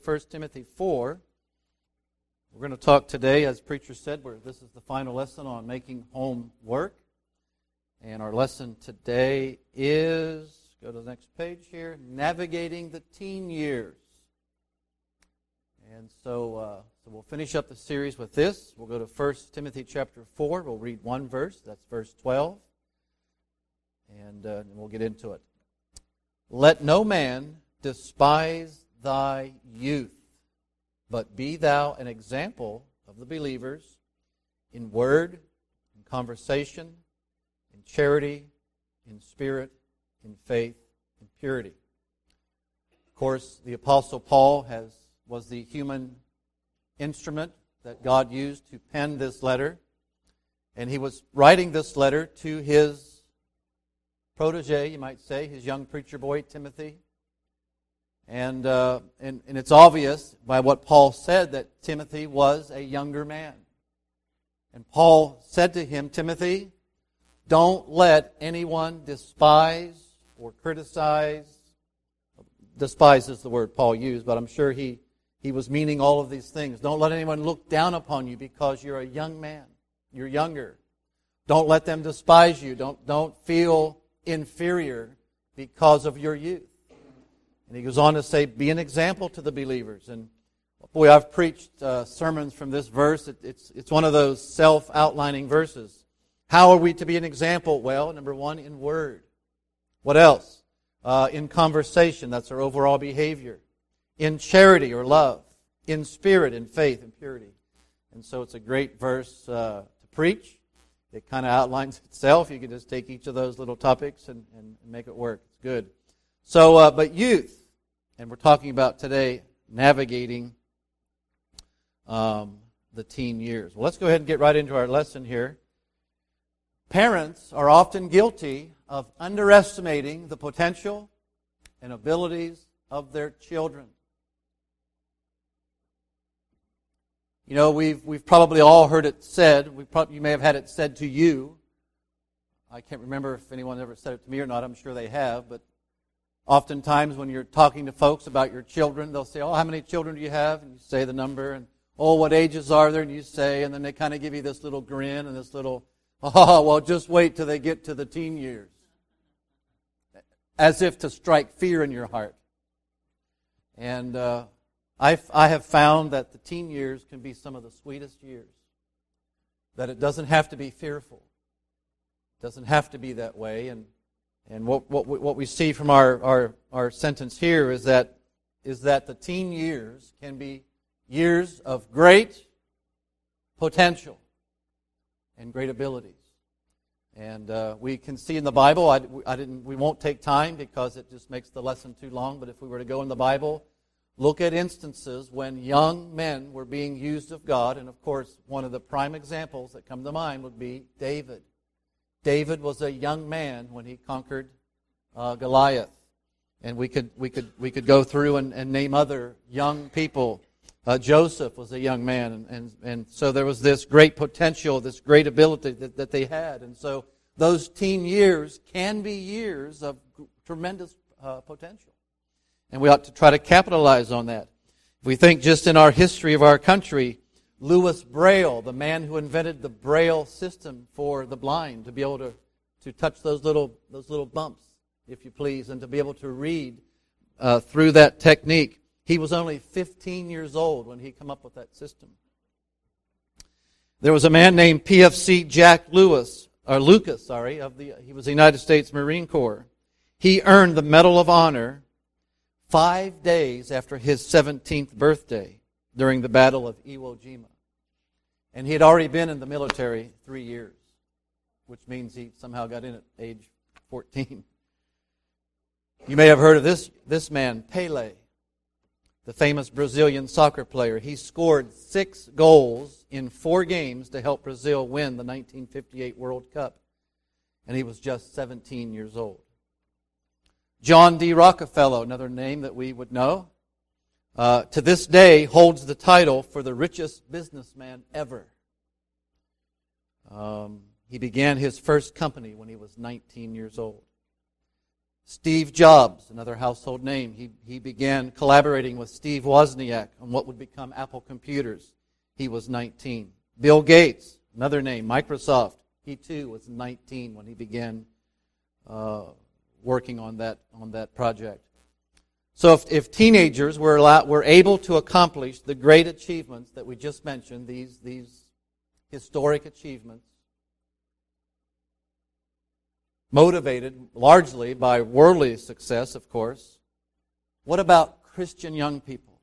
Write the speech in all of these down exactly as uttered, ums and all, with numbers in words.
First Timothy four. We're going to talk today, as preacher said, where this is the final lesson on making home work. And our lesson today is, go to the next page here, navigating the teen years. And so, uh, so we'll finish up the series with this. We'll go to First Timothy chapter four. We'll read one verse. That's verse twelve. And, uh, and we'll get into it. Let no man despise thy youth, but be thou an example of the believers in word, in conversation, in charity, in spirit, in faith, in purity. Of course, the Apostle Paul has was the human instrument that God used to pen this letter. And he was writing this letter to his protege, you might say, his young preacher boy, Timothy. And, uh, and, and it's obvious by what Paul said that Timothy was a younger man. And Paul said to him, Timothy, don't let anyone despise or criticize. Despise is the word Paul used, but I'm sure he He was meaning all of these things. Don't let anyone look down upon you because you're a young man. You're younger. Don't let them despise you. Don't, don't feel inferior because of your youth. And he goes on to say, be an example to the believers. And boy, I've preached uh, sermons from this verse. It, it's, it's one of those self-outlining verses. How are we to be an example? Well, number one, in word. What else? Uh, in conversation. That's our overall behavior. In charity or love, in spirit, in faith, and purity. And so it's a great verse uh, to preach. It kind of outlines itself. You can just take each of those little topics and, and make it work. It's good. So, uh, but youth, and we're talking about today navigating um, the teen years. Well, let's go ahead and get right into our lesson here. Parents are often guilty of underestimating the potential and abilities of their children. You know, we've we've probably all heard it said. We probably, you may have had it said to you. I can't remember if anyone ever said it to me or not. I'm sure they have. But oftentimes when you're talking to folks about your children, they'll say, oh, how many children do you have? And you say the number. And, oh, what ages are there? And you say, and then they kind of give you this little grin and this little, oh, well, just wait till they get to the teen years. As if to strike fear in your heart. And uh, I, I have found that the teen years can be some of the sweetest years. That it doesn't have to be fearful. It doesn't have to be that way. And and what what we, what we see from our, our, our sentence here is that is that the teen years can be years of great potential and great abilities. And uh, we can see in the Bible, I, I didn't. we won't take time because it just makes the lesson too long, but if we were to go in the Bible, look at instances when young men were being used of God, and of course, one of the prime examples that come to mind would be David. David was a young man when he conquered uh, Goliath. And we could we could we could go through and, and name other young people. Uh, Joseph was a young man, and, and, and so there was this great potential, this great ability that, that they had. And so those teen years can be years of tremendous uh, potential. And we ought to try to capitalize on that. If we think just in our history of our country, Louis Braille, the man who invented the Braille system for the blind, to be able to, to touch those little those little bumps, if you please, and to be able to read uh, through that technique. He was only fifteen years old when he came up with that system. There was a man named P F C Jack Lewis, or Lucas, sorry, of the he was the United States Marine Corps. He earned the Medal of Honor five days after his seventeenth birthday during the Battle of Iwo Jima. And he had already been in the military three years, which means he somehow got in at age fourteen. You may have heard of this, this man, Pelé, the famous Brazilian soccer player. He scored six goals in four games to help Brazil win the nineteen fifty-eight World Cup. And he was just seventeen years old. John D. Rockefeller, another name that we would know, uh, to this day holds the title for the richest businessman ever. Um, he began his first company when he was nineteen years old. Steve Jobs, another household name. He, he began collaborating with Steve Wozniak on what would become Apple Computers. He was nineteen. Bill Gates, another name, Microsoft. He too was nineteen when he began uh, working on that on that project. So if, if teenagers were allowed, were able to accomplish the great achievements that we just mentioned, these these historic achievements, motivated largely by worldly success, of course, what about Christian young people?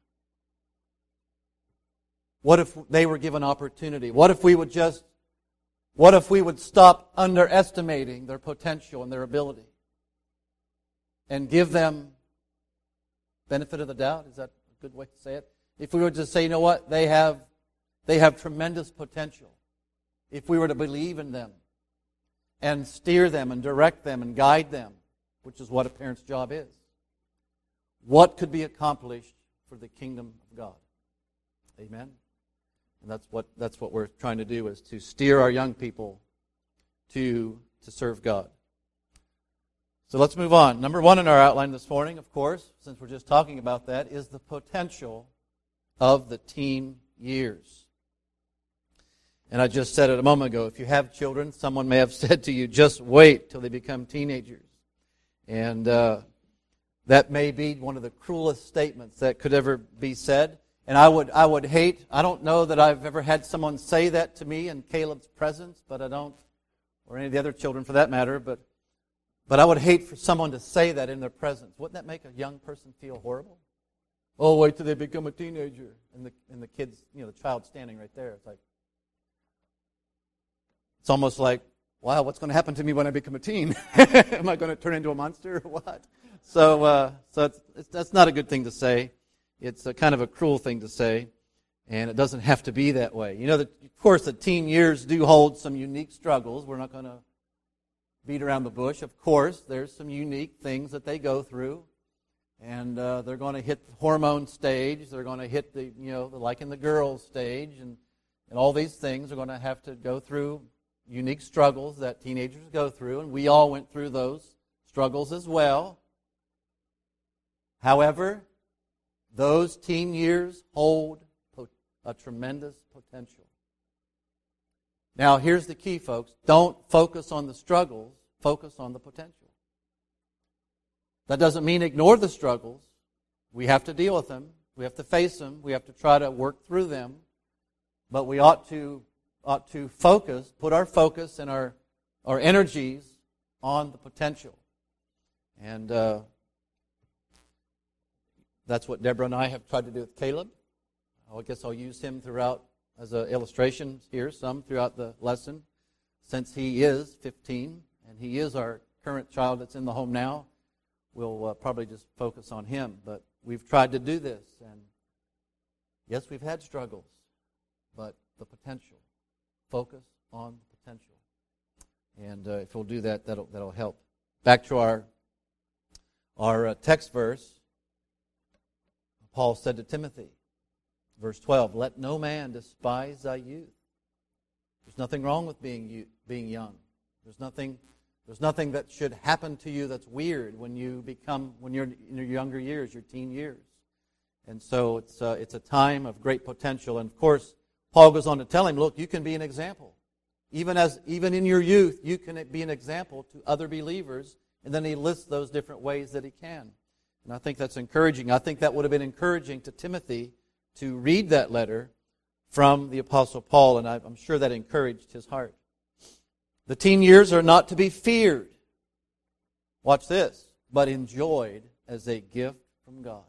What if they were given opportunity? What if we would just, what if we would stop underestimating their potential and their ability and give them benefit of the doubt? Is that a good way to say it? If we were to say, you know what, they have, they have tremendous potential. If we were to believe in them and steer them and direct them and guide them, which is what a parent's job is, what could be accomplished for the kingdom of God? Amen? And that's what that's what we're trying to do, is to steer our young people to, to serve God. So let's move on. Number one in our outline this morning, of course, since we're just talking about that, is the potential of the teen years. And I just said it a moment ago, if you have children, someone may have said to you, just wait till they become teenagers. And uh, that may be one of the cruelest statements that could ever be said. And I would I would hate, I don't know that I've ever had someone say that to me in Caleb's presence, but I don't, or any of the other children for that matter, but but I would hate for someone to say that in their presence. Wouldn't that make a young person feel horrible? Oh, wait till they become a teenager. And the and the kid's, you know, the child standing right there. It's like, it's almost like, wow, what's going to happen to me when I become a teen? Am I going to turn into a monster or what? So, uh, so it's, it's, that's not a good thing to say. It's a kind of a cruel thing to say, and it doesn't have to be that way. You know, that, of course, the teen years do hold some unique struggles. We're not going to beat around the bush. Of course, there's some unique things that they go through, and uh, they're going to hit the hormone stage. They're going to hit the, you know, the, like in the girls stage, and, and all these things are going to have to go through unique struggles that teenagers go through, and we all went through those struggles as well. However, those teen years hold a tremendous potential. Now, here's the key, folks. Don't focus on the struggles. Focus on the potential. That doesn't mean ignore the struggles. We have to deal with them. We have to face them. We have to try to work through them. But we ought to ought to focus, put our focus and our, our energies on the potential. And uh, that's what Deborah and I have tried to do with Caleb. I guess I'll use him throughout as an illustration here, some throughout the lesson. Since he is fifteen, and he is our current child that's in the home now, we'll uh, probably just focus on him. But we've tried to do this, and yes, we've had struggles, but the potential. Focus on the potential. And uh, if we'll do that, that'll, that'll help. Back to our, our uh, text verse. Paul said to Timothy, verse twelve, let no man despise thy youth. There's nothing wrong with being youth, being young. There's nothing, there's nothing that should happen to you that's weird when you become, when you're in your younger years, your teen years. And so it's uh, it's a time of great potential. And of course, Paul goes on to tell him, look, you can be an example. Even as even in your youth, you can be an example to other believers. And then he lists those different ways that he can. And I think that's encouraging. I think that would have been encouraging to Timothy to read that letter from the Apostle Paul, and I'm sure that encouraged his heart. The teen years are not to be feared. Watch this. But enjoyed as a gift from God.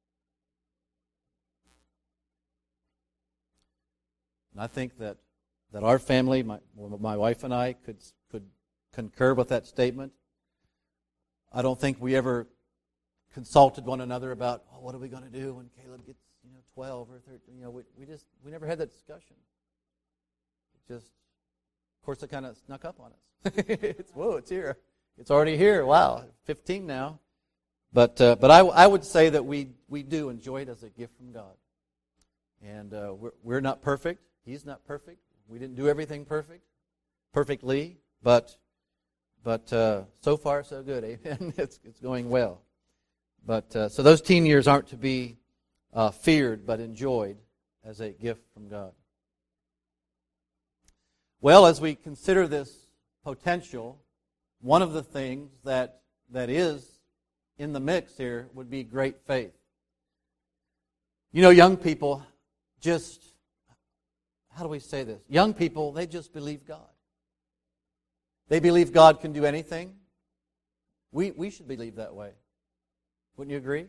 And I think that, that our family, my, my wife and I, could, could concur with that statement. I don't think we ever consulted one another about, oh, what are we going to do when Caleb gets, you know, twelve or thirteen. You know, we, we just we never had that discussion. It just, of course, it kind of snuck up on us. it's whoa, it's here. It's already here. Wow, fifteen now. But uh, but I, I would say that we we do enjoy it as a gift from God. And uh, we're we're not perfect. He's not perfect. We didn't do everything perfect, perfectly. But but uh, so far so good. Amen. It's it's going well. But uh, so those teen years aren't to be uh, feared, but enjoyed as a gift from God. Well, as we consider this potential, one of the things that that is in the mix here would be great faith. You know, young people just, how do we say this? Young people, they just believe God. They believe God can do anything. We we should believe that way. Wouldn't you agree?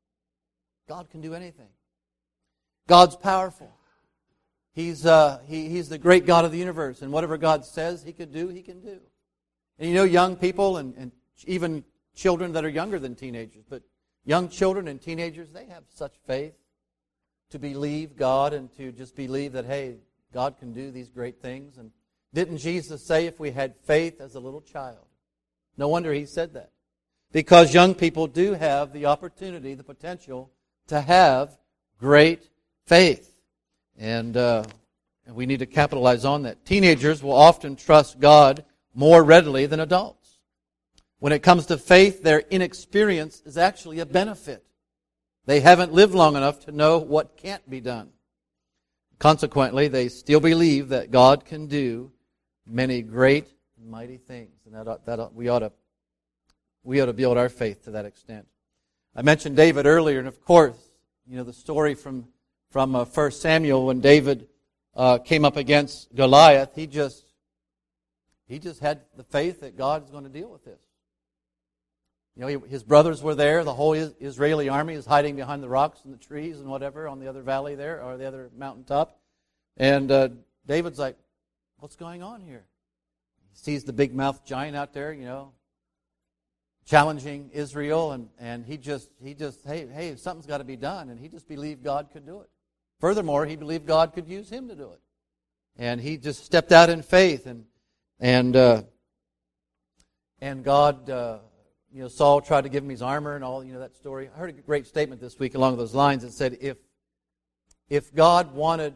God can do anything. God's powerful. He's uh, he, He's the great God of the universe, and whatever God says He could do, He can do. And you know, young people and, and even children that are younger than teenagers, but young children and teenagers, they have such faith to believe God and to just believe that, hey, God can do these great things. And didn't Jesus say if we had faith as a little child? No wonder He said that. Because young people do have the opportunity, the potential to have great faith. And, uh, and we need to capitalize on that. Teenagers will often trust God more readily than adults. When it comes to faith, their inexperience is actually a benefit. They haven't lived long enough to know what can't be done. Consequently, they still believe that God can do many great and mighty things. And that, ought, that ought, we ought to we ought to build our faith to that extent. I mentioned David earlier, and of course, you know the story from from uh, First Samuel when David uh, came up against Goliath. He just he just had the faith that God is going to deal with this. You know, he, his brothers were there. The whole Israeli army is hiding behind the rocks and the trees and whatever on the other valley there, or the other mountaintop. And uh, David's like, what's going on here? He sees the big-mouthed giant out there, you know, challenging Israel, and, and he just, he just, hey, hey, something's got to be done. And he just believed God could do it. Furthermore, he believed God could use him to do it. And he just stepped out in faith, and and uh, and God... Uh, You know, Saul tried to give him his armor and all, you know, that story. I heard a great statement this week along those lines. It said, if if God wanted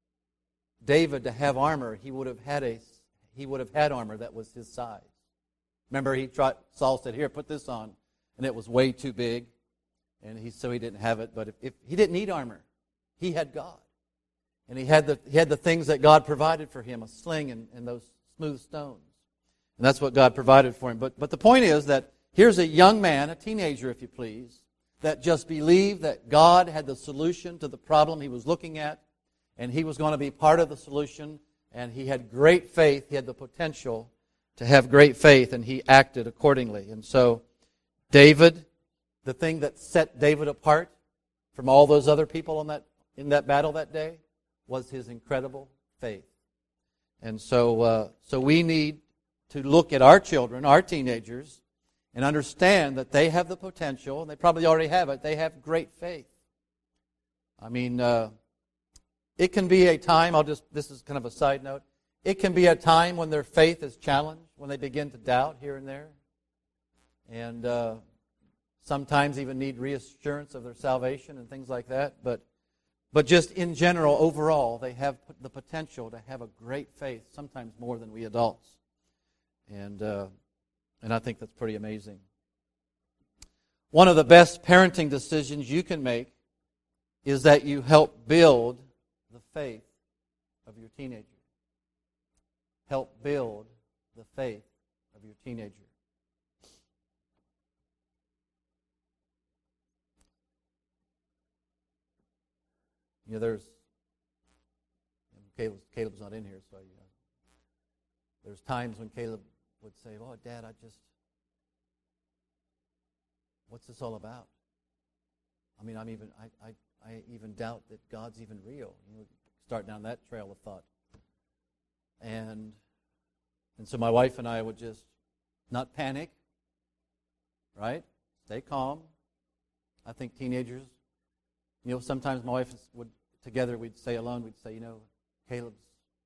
David to have armor, he would have had a he would have had armor that was his size. Remember, he tried, Saul said, here, put this on, and it was way too big, and he so he didn't have it. But if, if he didn't need armor, he had God. And he had the he had the things that God provided for him, a sling and, and those smooth stones. And that's what God provided for him. But but the point is that here's a young man, a teenager, if you please, that just believed that God had the solution to the problem he was looking at, and he was going to be part of the solution, and he had great faith. He had the potential to have great faith, and he acted accordingly. And so, David, the thing that set David apart from all those other people in that in that battle that day was his incredible faith. And so, uh, so we need to look at our children, our teenagers, and understand that they have the potential, and they probably already have it, they have great faith. I mean, uh, it can be a time, I'll just, this is kind of a side note, it can be a time when their faith is challenged, when they begin to doubt here and there, and uh, sometimes even need reassurance of their salvation and things like that, but but just in general, overall, they have the potential to have a great faith, sometimes more than we adults. And... Uh, And I think that's pretty amazing. One of the best parenting decisions you can make is that you help build the faith of your teenager. Help build the faith of your teenager. You know, there's Caleb's, Caleb's not in here, so you know, there's times when Caleb would say, "Oh, Dad, I just, what's this all about? I mean, I'm even, I, I, I even doubt that God's even real." You know, start down that trail of thought, and and so my wife and I would just not panic, right? Stay calm. I think teenagers, you know, sometimes my wife would together we'd say alone, we'd say, you know, Caleb's.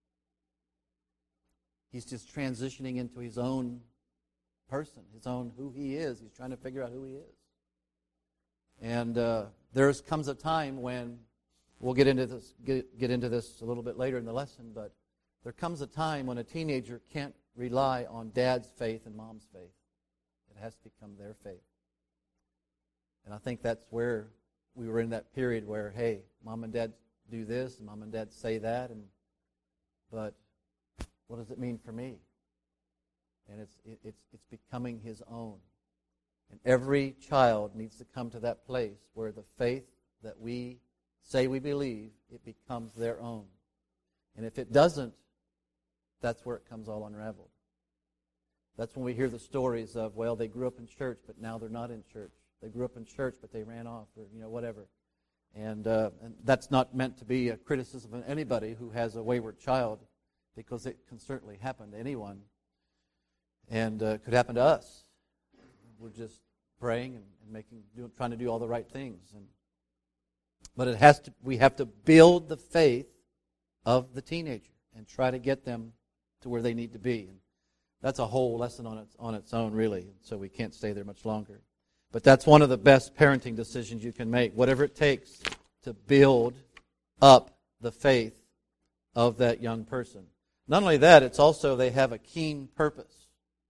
He's just transitioning into his own person, his own who he is. He's trying to figure out who he is. And uh, there comes a time when, we'll get into this get, get into this a little bit later in the lesson, but there comes a time when a teenager can't rely on dad's faith and mom's faith. It has to become their faith. And I think that's where we were in that period where, hey, mom and dad do this, and mom and dad say that, and but what does it mean for me? And it's it, it's it's becoming his own. And every child needs to come to that place where the faith that we say we believe, it becomes their own. And if it doesn't, that's where it comes all unraveled. That's when we hear the stories of, well, they grew up in church, but now they're not in church. They grew up in church, but they ran off, or you know, whatever. And, uh, and that's not meant to be a criticism of anybody who has a wayward child, because it can certainly happen to anyone, and uh, could happen to us. We're just praying and, and making, do, trying to do all the right things, and but it has to. We have to build the faith of the teenager and try to get them to where they need to be. And that's a whole lesson on its on its own, really. So we can't stay there much longer. But that's one of the best parenting decisions you can make. Whatever it takes to build up the faith of that young person. Not only that, it's also they have a keen purpose.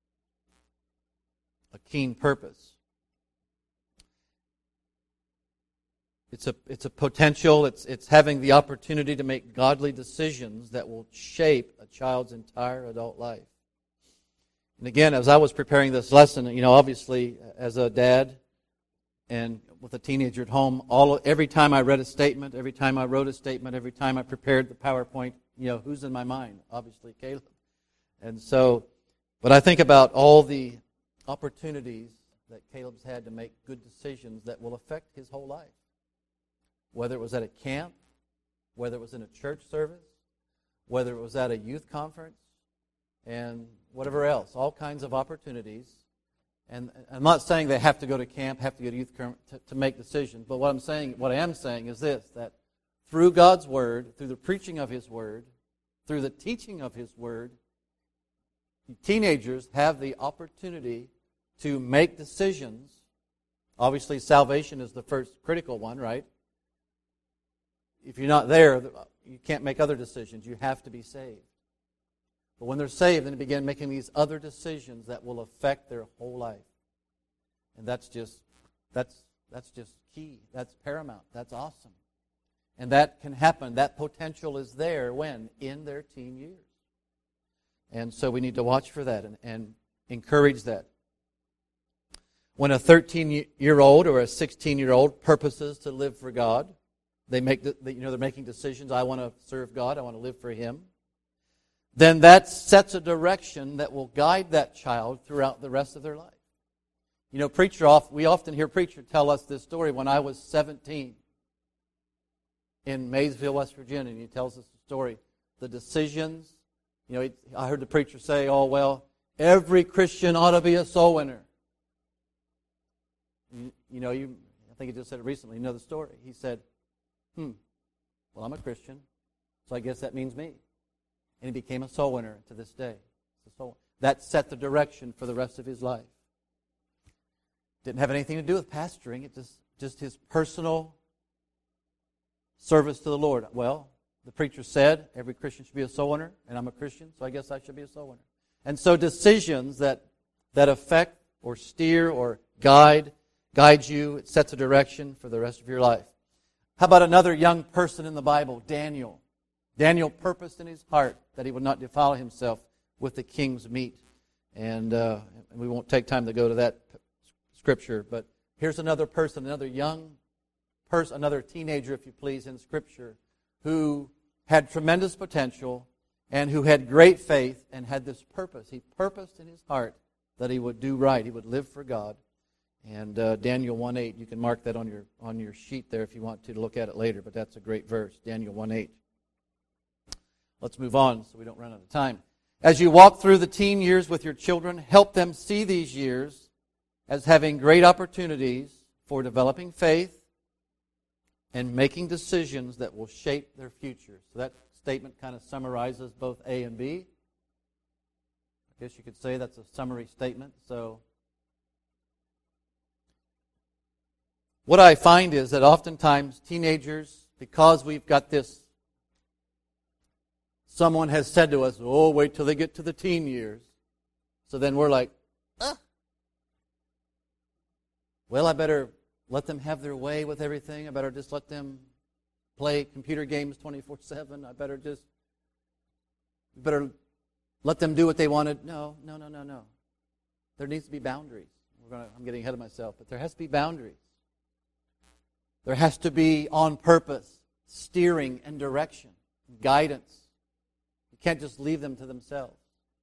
A keen purpose. It's a it's a potential, it's it's having the opportunity to make godly decisions that will shape a child's entire adult life. And again, as I was preparing this lesson, you know, obviously as a dad and with a teenager at home, all every time I read a statement, every time I wrote a statement, every time I prepared the PowerPoint, you know, who's in my mind? Obviously Caleb. And so, but I think about all the opportunities that Caleb's had to make good decisions that will affect his whole life. Whether it was at a camp, whether it was in a church service, whether it was at a youth conference, and whatever else, all kinds of opportunities. And I'm not saying they have to go to camp, have to go to youth conference to, to make decisions, but what I'm saying, what I am saying is this, that through God's Word, through the preaching of His Word, through the teaching of His Word, teenagers have the opportunity to make decisions. Obviously, salvation is the first critical one, right? If you're not there, you can't make other decisions. You have to be saved. But when they're saved, then they begin making these other decisions that will affect their whole life. And that's just that's that's just key. That's paramount. That's awesome. And that can happen. That potential is there when? In their teen years. And so we need to watch for that and, and encourage that. When a thirteen-year-old or a sixteen-year-old purposes to live for God, They make, the, you know, they're making decisions. I want to serve God. I want to live for Him. Then that sets a direction that will guide that child throughout the rest of their life. You know, preacher off. We often hear preacher tell us this story. When I was seventeen in Maysville, West Virginia, and he tells us the story. The decisions. You know, he, I heard the preacher say, "Oh well, every Christian ought to be a soul winner." You, you know, you. I think he just said it recently. You know the story. He said, Hmm, well, I'm a Christian, so I guess that means me. And he became a soul winner to this day. Soul. That set the direction for the rest of his life. Didn't have anything to do with pastoring. It just, just his personal service to the Lord. Well, the preacher said every Christian should be a soul winner, and I'm a Christian, so I guess I should be a soul winner. And so decisions that, that affect or steer or guide, guide you, it sets a direction for the rest of your life. How about another young person in the Bible, Daniel? Daniel purposed in his heart that he would not defile himself with the king's meat. And uh, we won't take time to go to that scripture, but here's another person, another young person, another teenager, if you please, in Scripture, who had tremendous potential and who had great faith and had this purpose. He purposed in his heart that he would do right, he would live for God. And uh, Daniel one eight, you can mark that on your on your sheet there if you want to, to look at it later, but that's a great verse, Daniel one eight. Let's move on so we don't run out of time. As you walk through the teen years with your children, help them see these years as having great opportunities for developing faith and making decisions that will shape their future. So that statement kind of summarizes both A and B. I guess you could say that's a summary statement. So what I find is that oftentimes teenagers, because we've got this, someone has said to us, oh, wait till they get to the teen years. So then we're like, ah. Well, I better let them have their way with everything. I better just let them play computer games twenty-four seven. I better just, better let them do what they wanted. No, no, no, no, no. There needs to be boundaries. We're gonna, I'm getting ahead of myself, but there has to be boundaries. There has to be on purpose, steering and direction, guidance. You can't just leave them to themselves.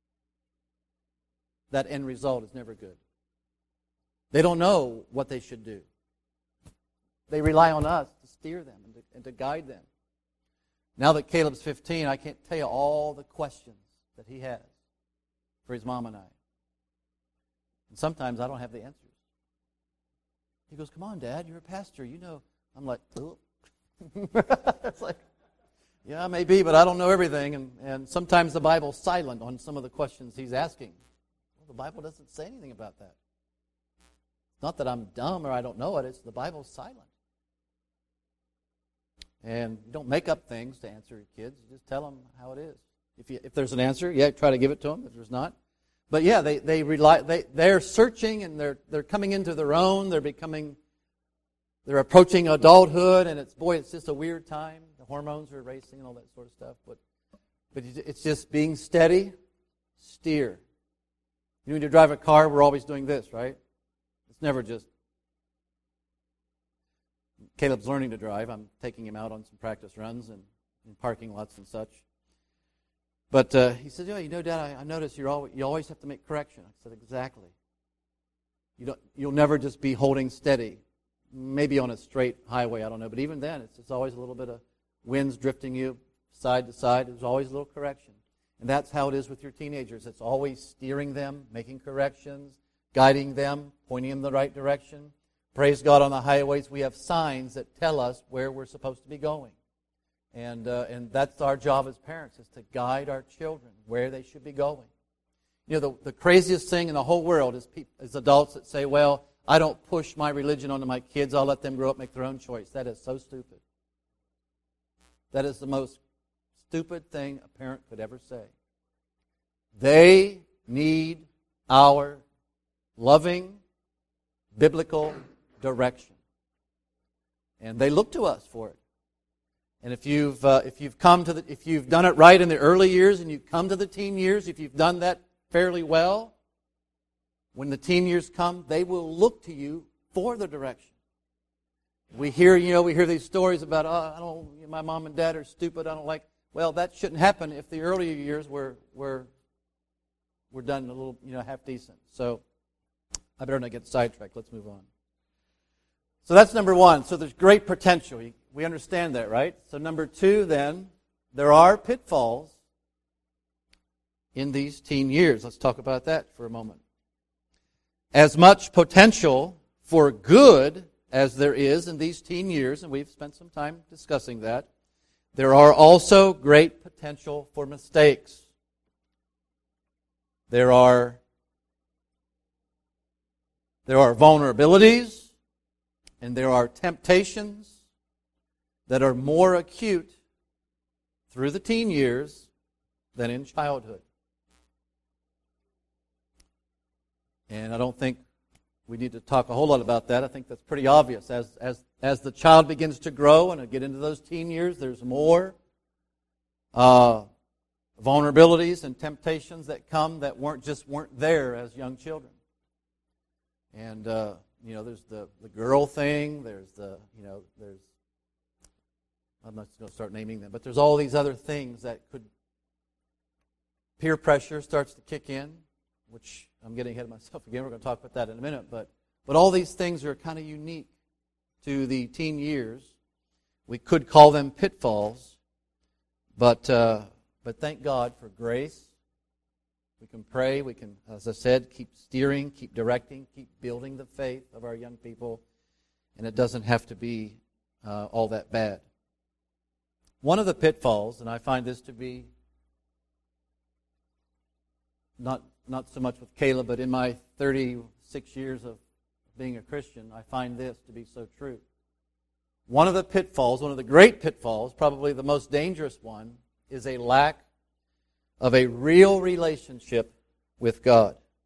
That end result is never good. They don't know what they should do. They rely on us to steer them and to, and to guide them. Now that Caleb's fifteen, I can't tell you all the questions that he has for his mom and I. And sometimes I don't have the answers. He goes, come on, Dad, you're a pastor. You know. I'm like, oh. It's like, yeah, maybe, but I don't know everything. And, and sometimes the Bible's silent on some of the questions he's asking. Well, the Bible doesn't say anything about that. It's not that I'm dumb or I don't know it. It's the Bible's silent. And you don't make up things to answer your kids. You just tell them how it is. If you, if there's an answer, yeah, try to give it to them. If there's not, but yeah, they they rely. They they're searching and they're they're coming into their own. They're becoming. They're approaching adulthood, and it's boy, it's just a weird time. The hormones are racing and all that sort of stuff. But but it's just being steady, steer. You know, when you drive a car, we're always doing this, right? It's never just. Caleb's learning to drive. I'm taking him out on some practice runs and in parking lots and such. But uh, he said, "Yeah, you know, Dad, I, I noticed you're always, you always have to make correction." I said, "Exactly. You don't. You'll never just be holding steady. Maybe on a straight highway, I don't know. But even then, it's, it's always a little bit of winds drifting you side to side. There's always a little correction. And that's how it is with your teenagers. It's always steering them, making corrections, guiding them, pointing them in the right direction. Praise God, on the highways, we have signs that tell us where we're supposed to be going. And uh, and that's our job as parents, is to guide our children where they should be going. You know, the, the craziest thing in the whole world is, people, is adults that say, well, I don't push my religion onto my kids. I'll let them grow up and make their own choice. That is so stupid. That is the most stupid thing a parent could ever say. They need our loving, biblical direction. And they look to us for it. And if you've uh, if you've come to the if you've done it right in the early years and you've come to the teen years, if you've done that fairly well, when the teen years come, they will look to you for the direction. We hear, you know, we hear these stories about, oh, I don't, my mom and dad are stupid. I don't like. Well, that shouldn't happen if the earlier years were were were done a little, you know, half decent. So I better not get sidetracked. Let's move on. So that's number one. So there's great potential. We understand that, right? So number two, then, there are pitfalls in these teen years. Let's talk about that for a moment. As much potential for good as there is in these teen years, and we've spent some time discussing that, there are also great potential for mistakes. There are, there are vulnerabilities, and there are temptations that are more acute through the teen years than in childhood. And I don't think we need to talk a whole lot about that. I think that's pretty obvious. As as as the child begins to grow and get into those teen years, there's more uh, vulnerabilities and temptations that come that weren't just weren't there as young children. And uh, you know, there's the, the girl thing. There's the you know there's I'm not going to start naming them, but there's all these other things that could. Peer pressure starts to kick in, which I'm getting ahead of myself again. We're going to talk about that in a minute. But but all these things are kind of unique to the teen years. We could call them pitfalls, but uh, but thank God for grace. We can pray. We can, as I said, keep steering, keep directing, keep building the faith of our young people, and it doesn't have to be uh, all that bad. One of the pitfalls, and I find this to be not not so much with Caleb, but in my thirty-six years of being a Christian, I find this to be so true. One of the pitfalls, one of the great pitfalls, probably the most dangerous one, is a lack of a real relationship with God.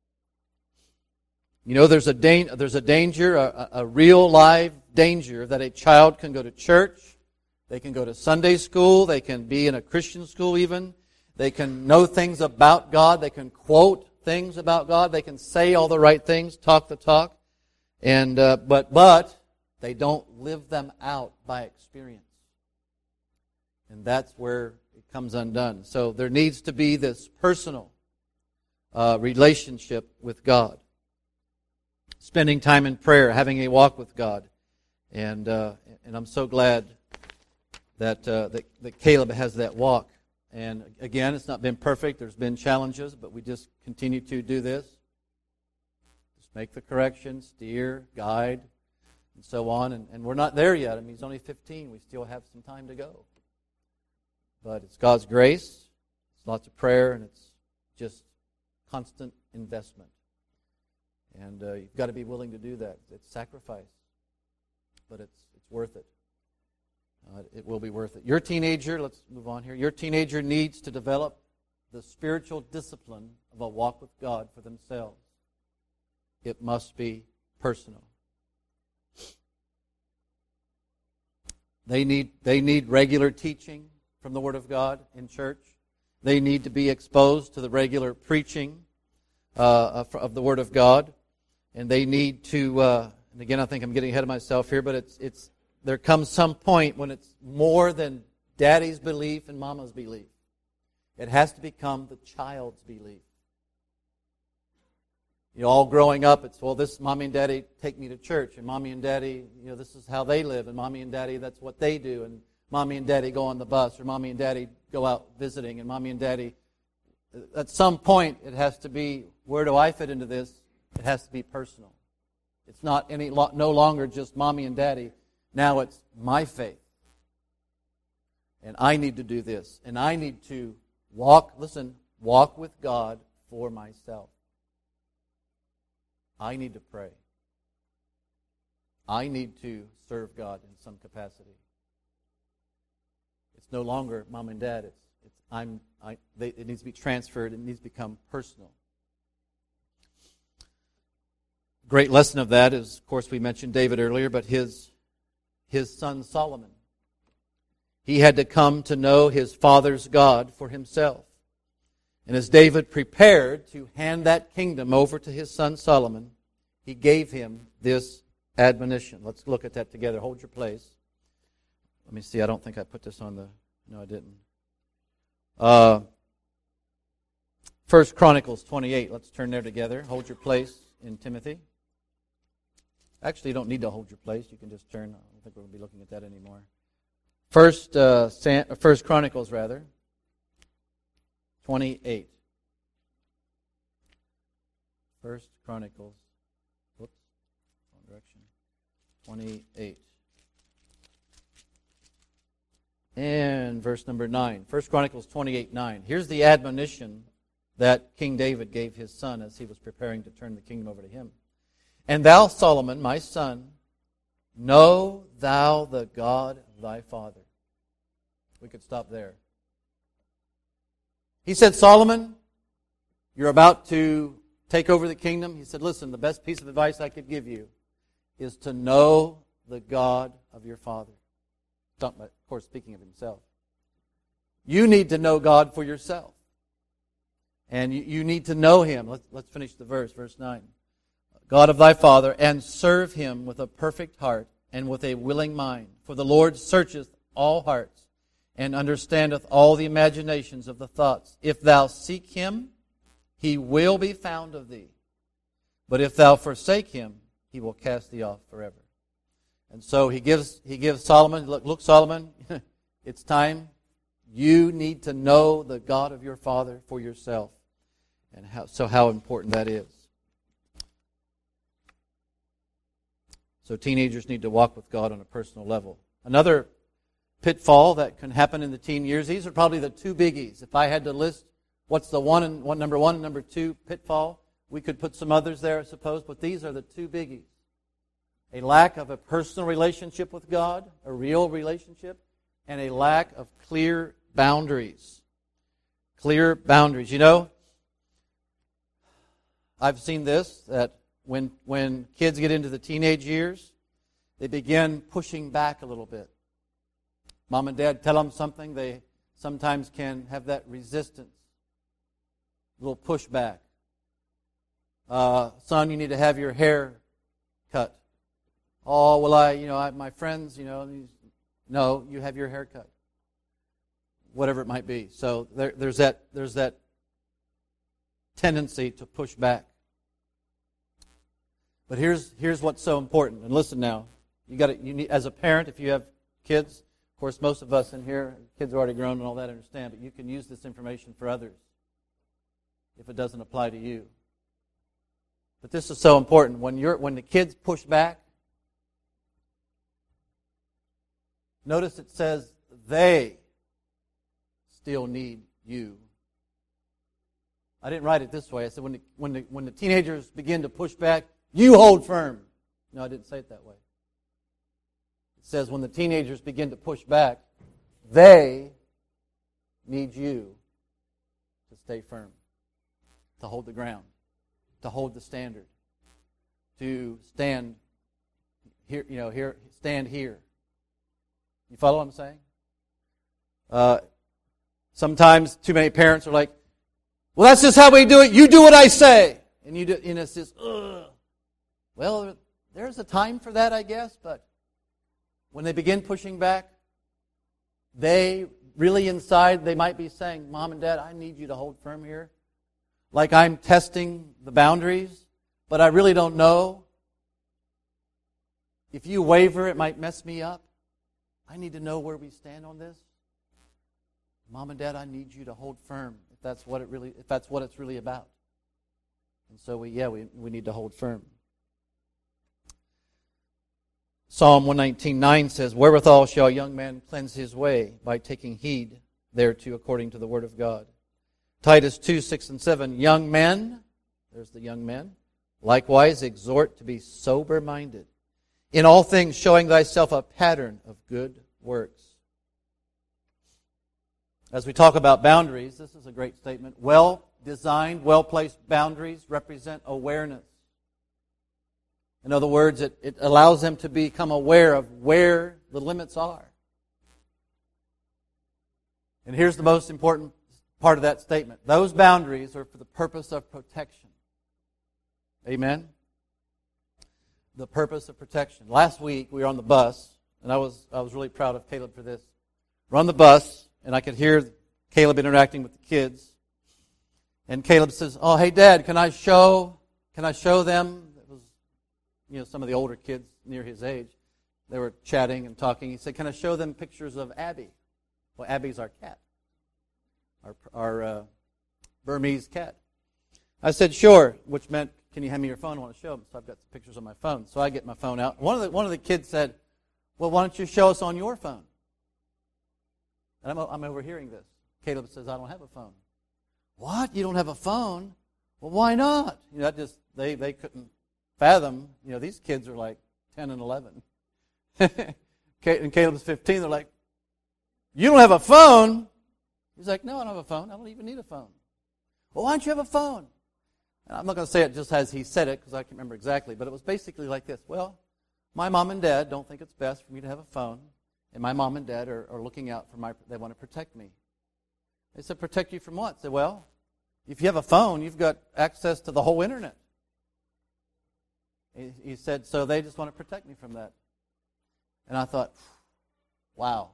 You know, there's a da- there's a danger, a, a real live danger, that a child can go to church, they can go to Sunday school, they can be in a Christian school even, they can know things about God, they can quote things about God, they can say all the right things, talk the talk, and uh, but but they don't live them out by experience. And that's where it comes undone. So there needs to be this personal uh, relationship with God. Spending time in prayer, having a walk with God. And uh, and I'm so glad that, uh, that that Caleb has that walk. And again, it's not been perfect. There's been challenges, but we just continue to do this. Just make the corrections, steer, guide, and so on. And, and we're not there yet. I mean, he's only fifteen. We still have some time to go. But it's God's grace. It's lots of prayer, and it's just constant investment. And uh, you've got to be willing to do that. It's sacrifice, but it's it's worth it. Uh, it will be worth it. Your teenager, let's move on here. Your teenager needs to develop the spiritual discipline of a walk with God for themselves. It must be personal. They need they need regular teaching from the Word of God in church. They need to be exposed to the regular preaching uh, of the Word of God. And they need to, uh, and again, I think I'm getting ahead of myself here, but it's it's there comes some point when it's more than daddy's belief and mama's belief. It has to become the child's belief. You know, all growing up, it's, well, this mommy and daddy take me to church, and mommy and daddy, you know, this is how they live, and mommy and daddy, that's what they do, and mommy and daddy go on the bus, or mommy and daddy go out visiting, and mommy and daddy, at some point, it has to be, where do I fit into this? It has to be personal. It's not any no longer just mommy and daddy. Now it's my faith. And I need to do this. And I need to walk, listen, walk with God for myself. I need to pray. I need to serve God in some capacity. It's no longer mom and dad. It's it's I'm I they, it needs to be transferred. It needs to become personal. Great lesson of that is, of course, we mentioned David earlier, but his his son Solomon. He had to come to know his father's God for himself. And as David prepared to hand that kingdom over to his son Solomon, he gave him this admonition. Let's look at that together. Hold your place. Let me see. I don't think I put this on the... No, I didn't. Uh, First Chronicles twenty-eight. Let's turn there together. Hold your place in Timothy. Actually, you don't need to hold your place. You can just turn. I don't think we're going to be looking at that anymore. First, uh, First Chronicles, rather. twenty-eight. First Chronicles. Whoops. Wrong direction. twenty-eight. And verse number nine. First Chronicles twenty-eight, nine. Here's the admonition that King David gave his son as he was preparing to turn the kingdom over to him. And thou, Solomon, my son, know thou the God of thy father. We could stop there. He said, Solomon, you're about to take over the kingdom. He said, listen, the best piece of advice I could give you is to know the God of your father. Of course, speaking of himself. You need to know God for yourself. And you, you need to know Him. Let's, let's finish the verse, verse nine. God of thy father, and serve Him with a perfect heart and with a willing mind. For the Lord searcheth all hearts, and understandeth all the imaginations of the thoughts. If thou seek Him, He will be found of thee. But if thou forsake Him, He will cast thee off forever. And so he gives he gives Solomon, look, look Solomon, it's time. You need to know the God of your father for yourself. And how, so how important that is. So teenagers need to walk with God on a personal level. Another pitfall that can happen in the teen years, these are probably the two biggies. If I had to list what's the one and one number one and number two pitfall, we could put some others there, I suppose, but these are the two biggies. A lack of a personal relationship with God, a real relationship, and a lack of clear boundaries. Clear boundaries. You know, I've seen this, that when when kids get into the teenage years, they begin pushing back a little bit. Mom and Dad tell them something, they sometimes can have that resistance, a little pushback. Uh, son, you need to have your hair cut. Oh, well, I, you know, I, my friends, you know, these, no, you have your hair cut. Whatever it might be. So there, there's that, there's that tendency to push back. But here's here's what's so important. And listen now, you got to, you need, as a parent, if you have kids, of course, most of us in here, kids are already grown and all that, I understand, but you can use this information for others if it doesn't apply to you. But this is so important. When you're when the kids push back, notice it says they still need you. I didn't write it this way. I said when the, when the, when the teenagers begin to push back, you hold firm. No, I didn't say it that way. It says when the teenagers begin to push back, they need you to stay firm, to hold the ground, to hold the standard, to stand here, you know, here, stand here. You follow what I'm saying? Uh, sometimes too many parents are like, well, that's just how we do it. You do what I say. And you do, and it's just, ugh. Well, there's a time for that, I guess, but when they begin pushing back, they really inside, they might be saying, Mom and Dad, I need you to hold firm here. Like I'm testing the boundaries, but I really don't know. If you waver, it might mess me up. I need to know where we stand on this. Mom and Dad, I need you to hold firm if that's what it really if that's what it's really about. And so we yeah, we, we need to hold firm. Psalm one nineteen nine says, wherewithal shall a young man cleanse his way? By taking heed thereto according to the word of God. Titus two, six and seven, young men, there's the young men, likewise exhort to be sober-minded, in all things showing thyself a pattern of good works. As we talk about boundaries, this is a great statement. Well-designed, well-placed boundaries represent awareness. In other words, it, it allows them to become aware of where the limits are. And here's the most important part of that statement. Those boundaries are for the purpose of protection. Amen? The purpose of protection. Last week we were on the bus, and I was I was really proud of Caleb for this. We're on the bus, and I could hear Caleb interacting with the kids. And Caleb says, "Oh, hey, Dad, can I show can I show them?" It was, you know, some of the older kids near his age. They were chatting and talking. He said, "Can I show them pictures of Abby?" Well, Abby's our cat, our our uh, Burmese cat. I said, "Sure," which meant, "Can you hand me your phone? I want to show them." So I've got some pictures on my phone. So I get my phone out. One of the one of the kids said, "Well, why don't you show us on your phone?" And I'm I'm overhearing this. Caleb says, "I don't have a phone." What? You don't have a phone? Well, why not? You know, that just they they couldn't fathom. You know, these kids are like ten and eleven, and Caleb's fifteen. They're like, "You don't have a phone?" He's like, "No, I don't have a phone. I don't even need a phone." Well, why don't you have a phone? And I'm not going to say it just as he said it because I can't remember exactly, but it was basically like this. Well, my mom and dad don't think it's best for me to have a phone, and my mom and dad are, are looking out for my, they want to protect me. They said, "Protect you from what?" I said, "Well, if you have a phone, you've got access to the whole internet." He, he said, "So they just want to protect me from that." And I thought, wow.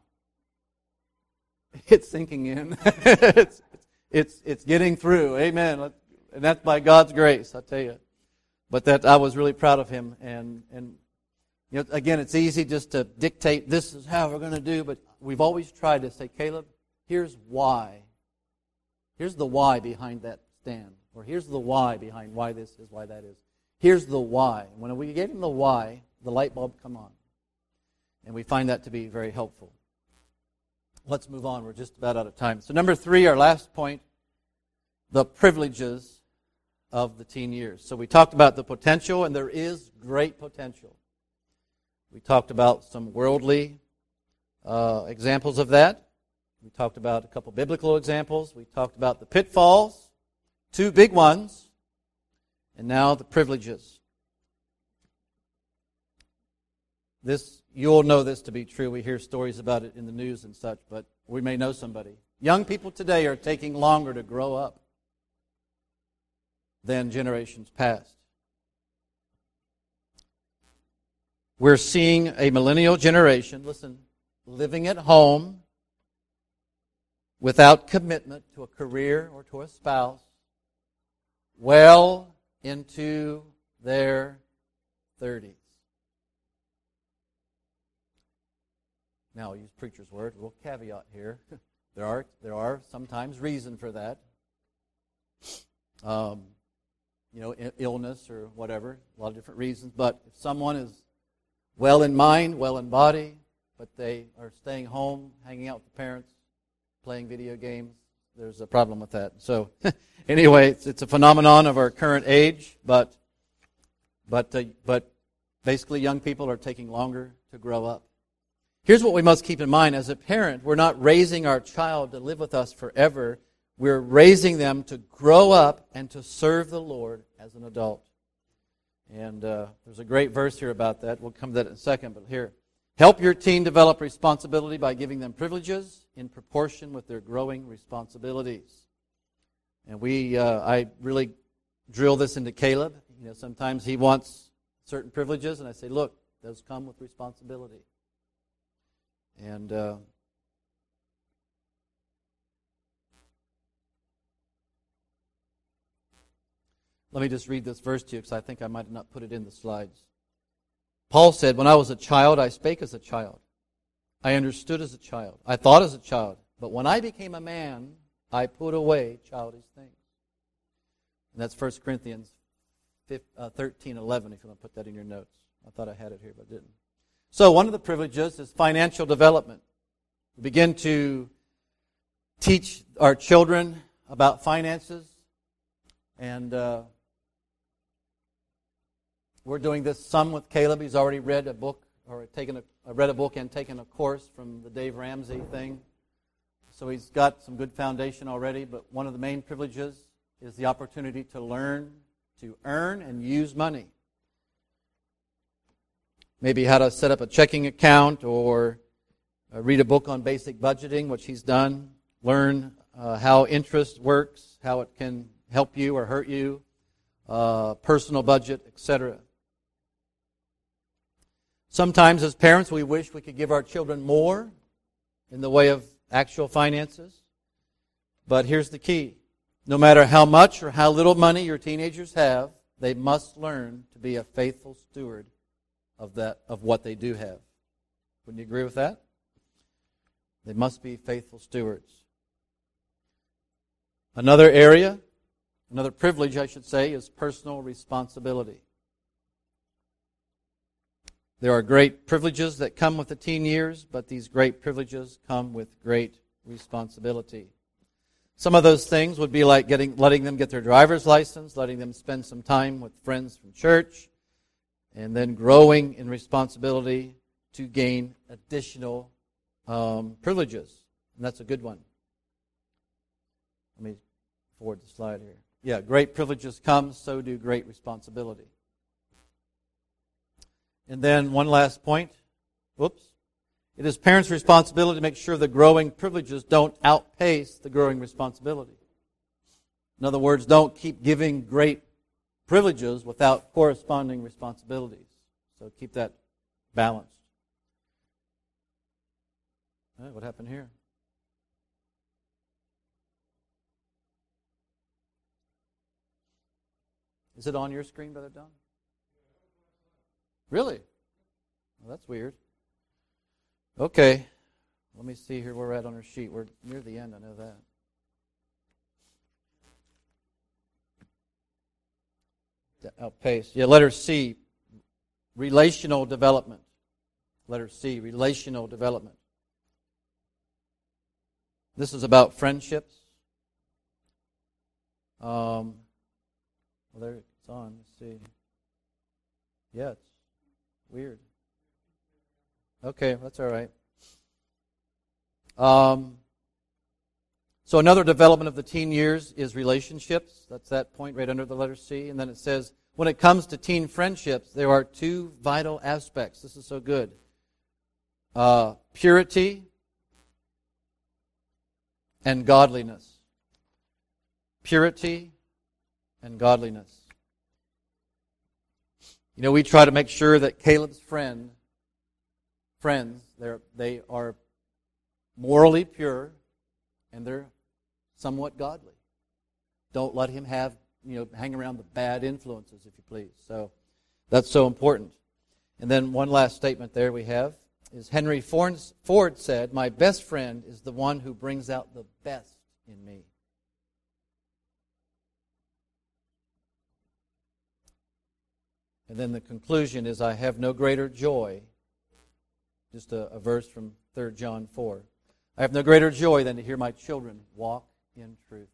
It's sinking in. it's, it's, it's getting through. Amen. And that's by God's grace, I tell you. But that I was really proud of him. And, and you know, again, it's easy just to dictate, this is how we're going to do. But we've always tried to say, Caleb, here's why. Here's the why behind that stand. Or here's the why behind why this is, why that is. Here's the why. When we gave him the why, the light bulb come on. And we find that to be very helpful. Let's move on. We're just about out of time. So number three, our last point, the privileges of the teen years. So we talked about the potential, and there is great potential. We talked about some worldly uh, examples of that. We talked about a couple biblical examples. We talked about the pitfalls, two big ones, and now the privileges. this, you'll know this to be true. We hear stories about it in the news and such, but we may know somebody. Young people today are taking longer to grow up than generations past. We're seeing a millennial generation, listen, living at home without commitment to a career or to a spouse, well into their thirties. Now, I'll use preacher's word, a little caveat here. There are there are sometimes reason for that. Um, you know, illness or whatever, a lot of different reasons. But if someone is well in mind, well in body, but they are staying home, hanging out with the parents, playing video games, there's a problem with that. So, anyway, it's, it's a phenomenon of our current age, but but uh, but basically, young people are taking longer to grow up. Here's what we must keep in mind. As a parent, we're not raising our child to live with us forever. We're raising them to grow up and to serve the Lord as an adult. And uh, there's a great verse here about that. We'll come to that in a second, but here. Help your teen develop responsibility by giving them privileges in proportion with their growing responsibilities. And we, uh, I really drill this into Caleb. You know, sometimes he wants certain privileges, and I say, look, those come with responsibility. And uh, let me just read this verse to you because I think I might have not put it in the slides. Paul said, when I was a child, I spake as a child. I understood as a child. I thought as a child. But when I became a man, I put away childish things. And that's First Corinthians thirteen eleven, if you want to put that in your notes. I thought I had it here, but I didn't. So one of the privileges is financial development. We begin to teach our children about finances, and uh, we're doing this some with Caleb. He's already read a book, or taken a, read a book and taken a course from the Dave Ramsey thing. So he's got some good foundation already, but one of the main privileges is the opportunity to learn to earn and use money. Maybe how to set up a checking account, or uh, read a book on basic budgeting, which he's done. Learn uh, how interest works, how it can help you or hurt you, uh, personal budget, et cetera. Sometimes as parents we wish we could give our children more in the way of actual finances. But here's the key. No matter how much or how little money your teenagers have, they must learn to be a faithful steward of that, of what they do have. Wouldn't you agree with that? They must be faithful stewards. Another area, another privilege, I should say, is personal responsibility. There are great privileges that come with the teen years, but these great privileges come with great responsibility. Some of those things would be like getting, letting them get their driver's license, letting them spend some time with friends from church, and then growing in responsibility to gain additional um, privileges. And that's a good one. Let me forward the slide here. Yeah, great privileges come, so do great responsibility. And then one last point. Whoops. It is parents' responsibility to make sure the growing privileges don't outpace the growing responsibility. In other words, don't keep giving great privileges without corresponding responsibilities. So keep that balanced. All right, what happened here? Is it on your screen, Brother Don? Really? Well, that's weird. Okay. Let me see here where we're at on our sheet. We're near the end, I know that. Outpace. Yeah, letter C, relational development. Letter C, relational development. This is about friendships. Um, well, there it's on. Let's see. Yeah, it's weird. Okay, that's all right. Um, so another development of the teen years is relationships. That's that point right under the letter C. And then it says, when it comes to teen friendships, there are two vital aspects. This is so good. Uh, purity and godliness. Purity and godliness. You know, we try to make sure that Caleb's friend, friends, they're, they are morally pure and they're somewhat godly. Don't let him have, you know, hang around the bad influences, if you please. So that's so important. And then one last statement there we have is Henry Ford said, "My best friend is the one who brings out the best in me." And then the conclusion is, "I have no greater joy," just a, a verse from Third John four. "I have no greater joy than to hear my children walk in truth."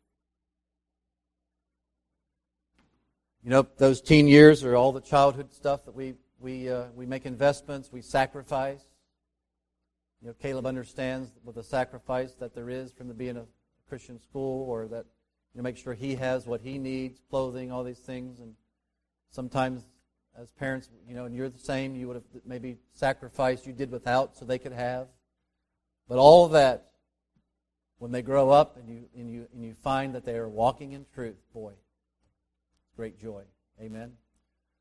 You know, those teen years are all the childhood stuff that we we uh, we make investments, we sacrifice. You know, Caleb understands what the sacrifice that there is from the being a Christian school, or that, you know, make sure he has what he needs, clothing, all these things. And sometimes, as parents, you know, and you're the same, you would have maybe sacrificed you did without so they could have. But all of that, when they grow up and you and you and you find that they are walking in truth, boy, great joy. Amen.